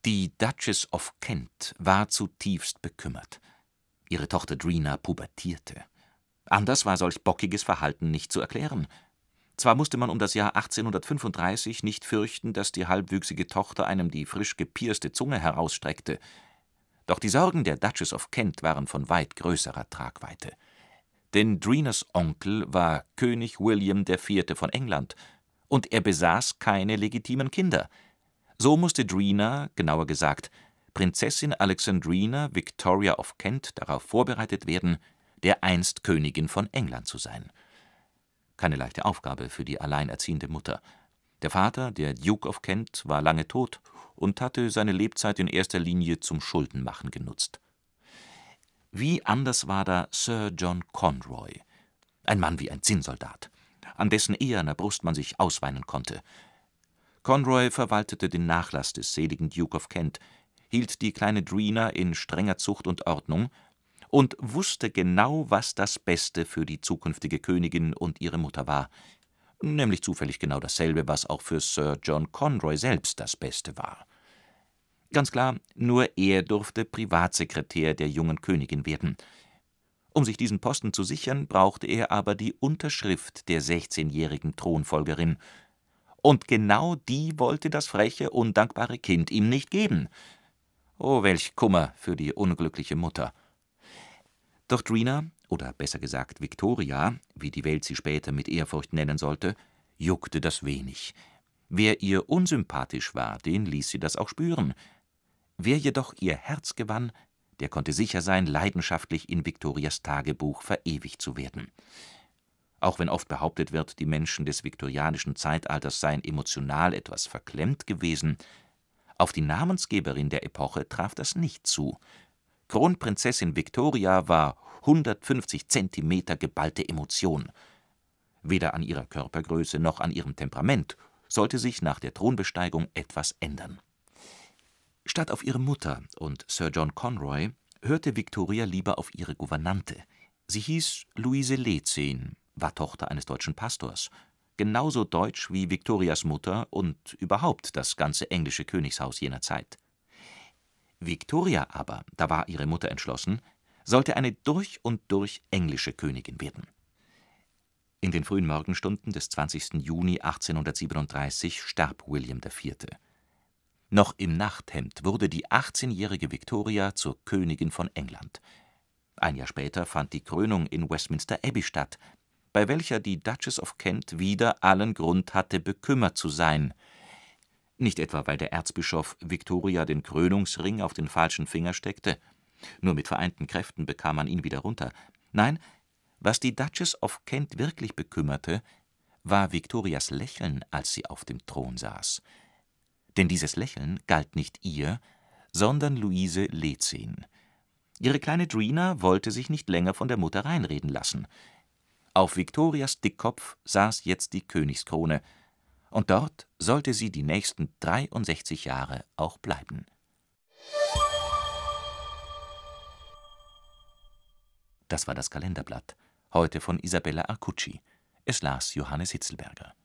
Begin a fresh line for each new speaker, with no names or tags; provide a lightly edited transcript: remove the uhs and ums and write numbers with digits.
Die Duchess of Kent war zutiefst bekümmert. Ihre Tochter Drina pubertierte. Anders war solch bockiges Verhalten nicht zu erklären. Zwar musste man um das Jahr 1835 nicht fürchten, dass die halbwüchsige Tochter einem die frisch gepierste Zunge herausstreckte. Doch die Sorgen der Duchess of Kent waren von weit größerer Tragweite. Denn Drinas Onkel war König William IV. Von England, und er besaß keine legitimen Kinder. So musste Drina, genauer gesagt Prinzessin Alexandrina Victoria of Kent, darauf vorbereitet werden, dereinst Königin von England zu sein. Keine leichte Aufgabe für die alleinerziehende Mutter. Der Vater, der Duke of Kent, war lange tot und hatte seine Lebzeit in erster Linie zum Schuldenmachen genutzt. Wie anders war da Sir John Conroy, ein Mann wie ein Zinnsoldat, an dessen eherner Brust man sich ausweinen konnte. Conroy verwaltete den Nachlass des seligen Duke of Kent, hielt die kleine Drina in strenger Zucht und Ordnung und wusste genau, was das Beste für die zukünftige Königin und ihre Mutter war, nämlich zufällig genau dasselbe, was auch für Sir John Conroy selbst das Beste war. Ganz klar, nur er durfte Privatsekretär der jungen Königin werden. Um sich diesen Posten zu sichern, brauchte er aber die Unterschrift der 16-jährigen Thronfolgerin. Und genau die wollte das freche, undankbare Kind ihm nicht geben. Oh, welch Kummer für die unglückliche Mutter. Doch Drina, oder besser gesagt Victoria, wie die Welt sie später mit Ehrfurcht nennen sollte, juckte das wenig. Wer ihr unsympathisch war, den ließ sie das auch spüren. Wer jedoch ihr Herz gewann, der konnte sicher sein, leidenschaftlich in Victorias Tagebuch verewigt zu werden. Auch wenn oft behauptet wird, die Menschen des viktorianischen Zeitalters seien emotional etwas verklemmt gewesen, auf die Namensgeberin der Epoche traf das nicht zu. Kronprinzessin Victoria war 150 Zentimeter geballte Emotion. Weder an ihrer Körpergröße noch an ihrem Temperament sollte sich nach der Thronbesteigung etwas ändern. Statt auf ihre Mutter und Sir John Conroy hörte Victoria lieber auf ihre Gouvernante. Sie hieß Luise Lezehn, war Tochter eines deutschen Pastors, genauso deutsch wie Victorias Mutter und überhaupt das ganze englische Königshaus jener Zeit. Victoria aber, da war ihre Mutter entschlossen, sollte eine durch und durch englische Königin werden. In den frühen Morgenstunden des 20. Juni 1837 starb William IV. Noch im Nachthemd wurde die 18-jährige Victoria zur Königin von England. Ein Jahr später fand die Krönung in Westminster Abbey statt, bei welcher die Duchess of Kent wieder allen Grund hatte, bekümmert zu sein. Nicht etwa, weil der Erzbischof Victoria den Krönungsring auf den falschen Finger steckte. Nur mit vereinten Kräften bekam man ihn wieder runter. Nein, was die Duchess of Kent wirklich bekümmerte, war Victorias Lächeln, als sie auf dem Thron saß. Denn dieses Lächeln galt nicht ihr, sondern Luise Lezehn. Ihre kleine Drina wollte sich nicht länger von der Mutter reinreden lassen. Auf Victorias Dickkopf saß jetzt die Königskrone, und dort sollte sie die nächsten 63 Jahre auch bleiben. Das war das Kalenderblatt, heute von Isabella Arcucci. Es las Johannes Hitzelberger.